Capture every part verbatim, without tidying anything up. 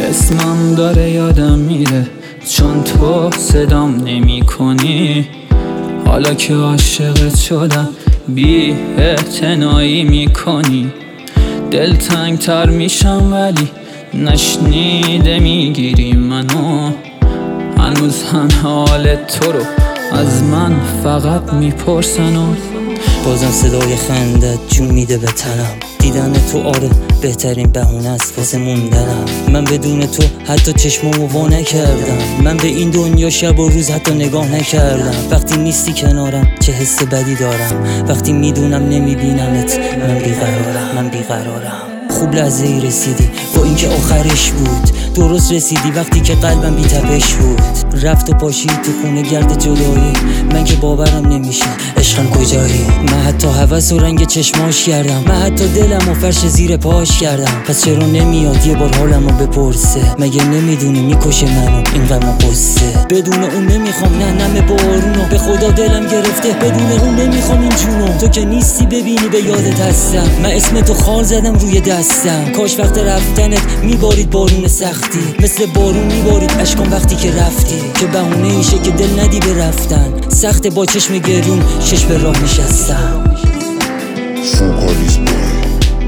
اسمم داره یادم میره چون تو صدام نمی کنی. حالا که عاشقت شدم بی اعتنایی میکنی. دلتنگ تر میشم ولی نشنیده میگیری منو. هنوز هم حال تو رو از من فقط میپرسن و بازم صدای خندت جون میده به تنم. دیدن تو آره بهترین بهونه است واسه موندنم. من بدون تو حتی چشمامو وا نکردم. من به این دنیا شب و روز حتی نگاه نکردم. وقتی نیستی کنارم چه حس بدی دارم. وقتی میدونم نمیبینمت من بیقرارم من بیقرارم. خوب لحظه ای رسیدی با اینکه آخرش بود. درست رسیدی وقتی که قلبم بی تپش بود. رفت و پاشید تو خونه گرد جدایی. من که باورم نمیشه عشقم کجایی. من حتی هوس و رنگ چشماش کردم. من حتی دلم و فرش زیر پاش کردم. پس چرا نمیاد یه بار حالمو بپرسه؟ مگه نمیدونی میکشه منو این غم و قصه؟ بدون اون نمیخوام نه نم بارونو. به خدا دلم گرفته بدون اون نمیخوام این جونو. تو که نیستی ببینی به یادت هستم. من اسم تو خال زدم روی دستم. کاش وقت رفتنت میبارید بارون سختی. مثل بارون میبارید اشکام وقتی که رفتی. که بهونه ایشه که دل ندی به رفتن. سخت با چشم گریون شش به راه نشستم. فوکالیز بای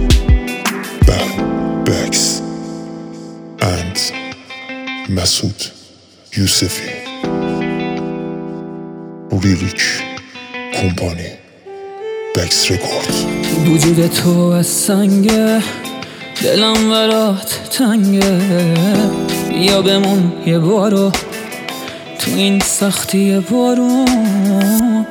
بکس اند مسعود یوسفی. لیریک کمپانی بکس رکورد. وجود تو از سنگه دلم برات تنگه. بیا بمون یه بارو تو این سختی بارون.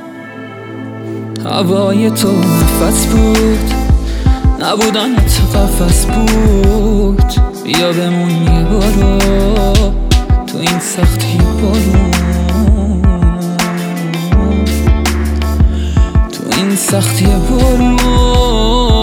هوای تو نفس بود نبودنت قفس بود. بیا بمون یه بارو تو این سختی بارون. تو این سختی بارون.